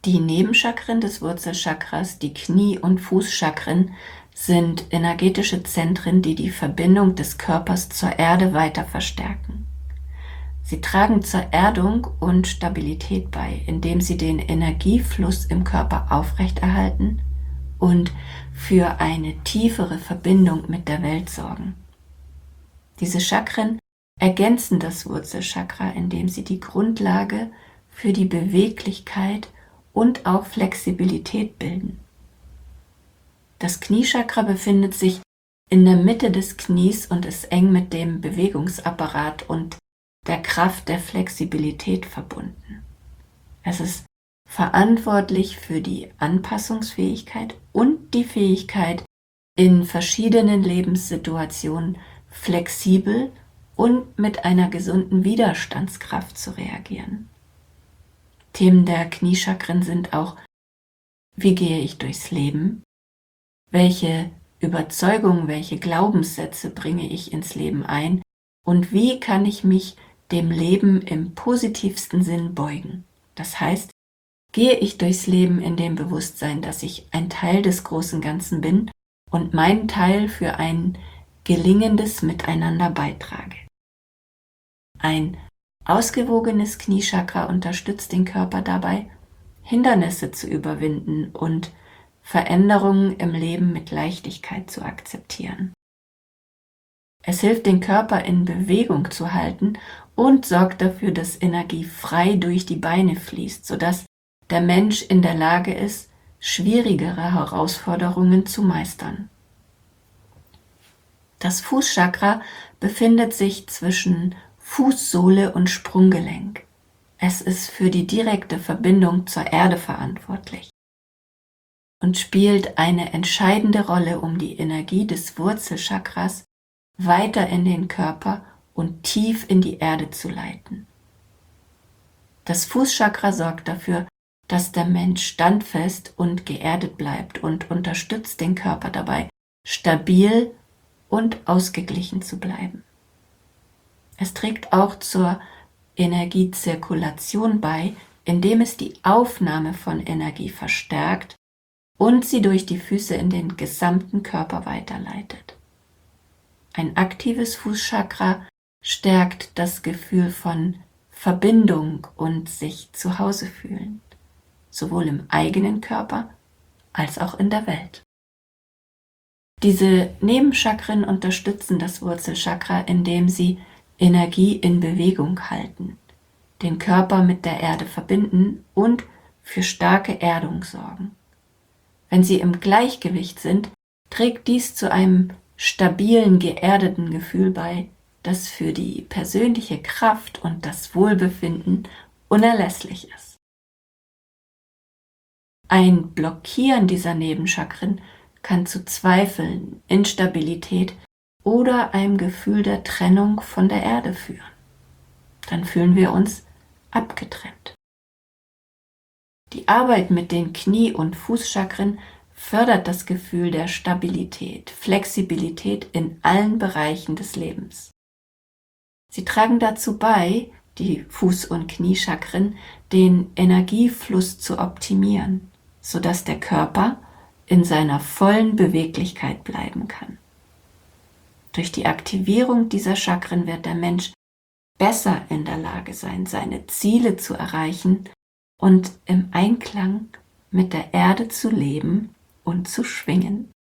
Die Nebenchakren des Wurzelchakras, die Knie- und Fußchakren, sind energetische Zentren, die die Verbindung des Körpers zur Erde weiter verstärken. Sie tragen zur Erdung und Stabilität bei, indem sie den Energiefluss im Körper aufrechterhalten und für eine tiefere Verbindung mit der Welt sorgen. Diese Chakren ergänzen das Wurzelchakra, indem sie die Grundlage für die Beweglichkeit und auch Flexibilität bilden. Das Kniechakra befindet sich in der Mitte des Knies und ist eng mit dem Bewegungsapparat und der Kraft der Flexibilität verbunden. Es ist verantwortlich für die Anpassungsfähigkeit und die Fähigkeit, in verschiedenen Lebenssituationen flexibel und mit einer gesunden Widerstandskraft zu reagieren. Themen der Kniechakren sind auch: Wie gehe ich durchs Leben? Welche Überzeugungen, welche Glaubenssätze bringe ich ins Leben ein? Und wie kann ich mich dem Leben im positivsten Sinn beugen? Das heißt, gehe ich durchs Leben in dem Bewusstsein, dass ich ein Teil des großen Ganzen bin und meinen Teil für ein gelingendes Miteinander beitrage. Ein ausgewogenes Kniechakra unterstützt den Körper dabei, Hindernisse zu überwinden und Veränderungen im Leben mit Leichtigkeit zu akzeptieren. Es hilft, den Körper in Bewegung zu halten und sorgt dafür, dass Energie frei durch die Beine fließt, sodass der Mensch in der Lage ist, schwierigere Herausforderungen zu meistern. Das Fußchakra befindet sich zwischen Fußsohle und Sprunggelenk. Es ist für die direkte Verbindung zur Erde verantwortlich und spielt eine entscheidende Rolle, um die Energie des Wurzelchakras weiter in den Körper und tief in die Erde zu leiten. Das Fußchakra sorgt dafür, dass der Mensch standfest und geerdet bleibt und unterstützt den Körper dabei, stabil und ausgeglichen zu bleiben. Es trägt auch zur Energiezirkulation bei, indem es die Aufnahme von Energie verstärkt und sie durch die Füße in den gesamten Körper weiterleitet. Ein aktives Fußchakra stärkt das Gefühl von Verbindung und sich zu Hause fühlen, sowohl im eigenen Körper als auch in der Welt. Diese Nebenchakren unterstützen das Wurzelchakra, indem sie Energie in Bewegung halten, den Körper mit der Erde verbinden und für starke Erdung sorgen. Wenn sie im Gleichgewicht sind, trägt dies zu einem stabilen, geerdeten Gefühl bei, das für die persönliche Kraft und das Wohlbefinden unerlässlich ist. Ein Blockieren dieser Nebenchakren kann zu Zweifeln, Instabilität oder einem Gefühl der Trennung von der Erde führen. Dann fühlen wir uns abgetrennt. Die Arbeit mit den Knie- und Fußchakren fördert das Gefühl der Stabilität, Flexibilität in allen Bereichen des Lebens. Sie tragen dazu bei, die Fuß- und Kniechakren, den Energiefluss zu optimieren, sodass der Körper in seiner vollen Beweglichkeit bleiben kann. Durch die Aktivierung dieser Chakren wird der Mensch besser in der Lage sein, seine Ziele zu erreichen und im Einklang mit der Erde zu leben und zu schwingen.